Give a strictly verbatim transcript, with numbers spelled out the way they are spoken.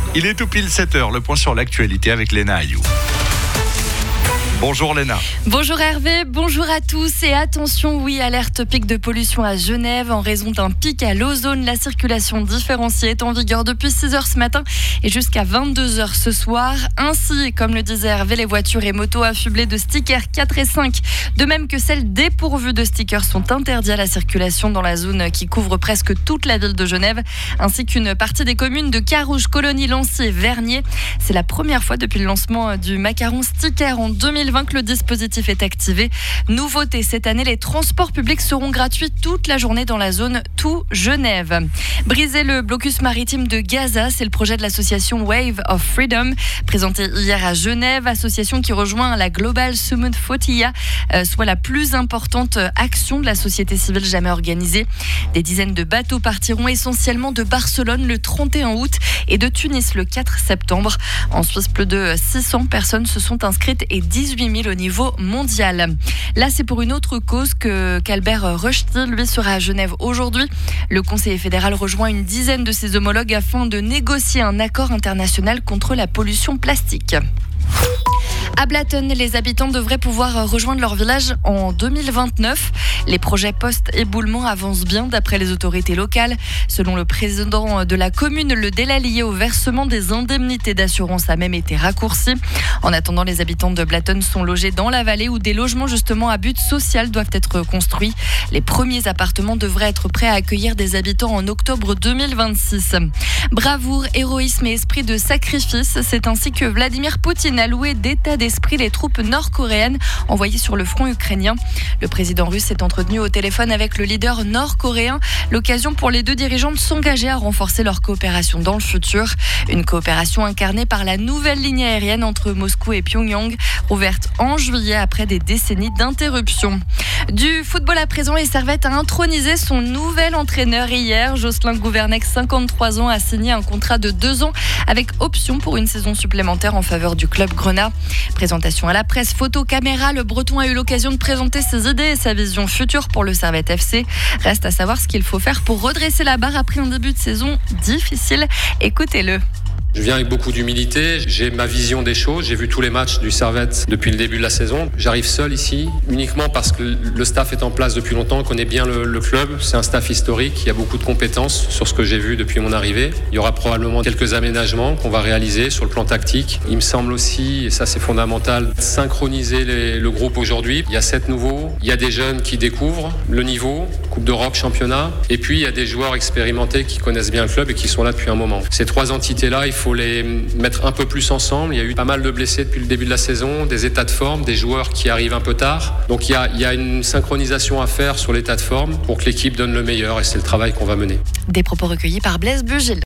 Il est tout pile sept heures, le point sur l'actualité avec Léna Ayou. Bonjour Léna. Bonjour Hervé, bonjour à tous et attention, oui, alerte pic de pollution à Genève en raison d'un pic à l'ozone. La circulation différenciée est en vigueur depuis six heures ce matin et jusqu'à vingt-deux heures ce soir. Ainsi, comme le disait Hervé, les voitures et motos affublées de stickers quatre et cinq, de même que celles dépourvues de stickers, sont interdites à la circulation dans la zone qui couvre presque toute la ville de Genève, ainsi qu'une partie des communes de Carouge, Colonie, Lancy et Vernier. C'est la première fois depuis le lancement du macaron sticker en deux mille vingt que le dispositif est activé. Nouveauté cette année, les transports publics seront gratuits toute la journée dans la zone tout Genève. Briser le blocus maritime de Gaza, c'est le projet de l'association Wave of Freedom, présenté hier à Genève, association qui rejoint la Global Summit Fotia, euh, soit la plus importante action de la société civile jamais organisée. Des dizaines de bateaux partiront essentiellement de Barcelone le trente et un août et de Tunis le quatre septembre. En Suisse, plus de six cents personnes se sont inscrites et dix-huit mille au niveau mondial. Là, c'est pour une autre cause que qu'Albert Rushdie, lui, sera à Genève aujourd'hui. Le conseiller fédéral rejoint une dizaine de ses homologues afin de négocier un accord international contre la pollution plastique. À Blatten, les habitants devraient pouvoir rejoindre leur village en deux mille vingt-neuf. Les projets post-éboulement avancent bien d'après les autorités locales. Selon le président de la commune, le délai lié au versement des indemnités d'assurance a même été raccourci. En attendant, les habitants de Blatten sont logés dans la vallée où des logements justement à but social doivent être construits. Les premiers appartements devraient être prêts à accueillir des habitants en octobre deux mille vingt-six. Bravoure, héroïsme et esprit de sacrifice, c'est ainsi que Vladimir Poutine a loué d'état d'esprit les troupes nord-coréennes envoyées sur le front ukrainien. Le président russe s'est entretenu au téléphone avec le leader nord-coréen. L'occasion pour les deux dirigeants de s'engager à renforcer leur coopération dans le futur. Une coopération incarnée par la nouvelle ligne aérienne entre Moscou et Pyongyang, ouverte en juillet après des décennies d'interruption. Du football à présent, les Servette a intronisé son nouvel entraîneur hier. Jocelyn Gouvernec, cinquante-trois ans, a signé un contrat de deux ans avec option pour une saison supplémentaire en faveur du club grenat. Présentation à la presse, photo, caméra, le Breton a eu l'occasion de présenter ses idées et sa vision future pour le Servette F C. Reste à savoir ce qu'il faut faire pour redresser la barre après un début de saison difficile. Écoutez-le. Je viens avec beaucoup d'humilité, j'ai ma vision des choses, j'ai vu tous les matchs du Servette depuis le début de la saison. J'arrive seul ici, uniquement parce que le staff est en place depuis longtemps, on connaît bien le, le club, c'est un staff historique, il y a beaucoup de compétences sur ce que j'ai vu depuis mon arrivée. Il y aura probablement quelques aménagements qu'on va réaliser sur le plan tactique. Il me semble aussi, et ça c'est fondamental, synchroniser les, le groupe aujourd'hui. Il y a sept nouveaux, il y a des jeunes qui découvrent le niveau, Coupe d'Europe, championnat, et puis il y a des joueurs expérimentés qui connaissent bien le club et qui sont là depuis un moment. Ces trois entités-là, il faut les mettre un peu plus ensemble. Il y a eu pas mal de blessés depuis le début de la saison, des états de forme, des joueurs qui arrivent un peu tard. Donc il y a, il y a une synchronisation à faire sur l'état de forme pour que l'équipe donne le meilleur et c'est le travail qu'on va mener. Des propos recueillis par Blaise Bugil.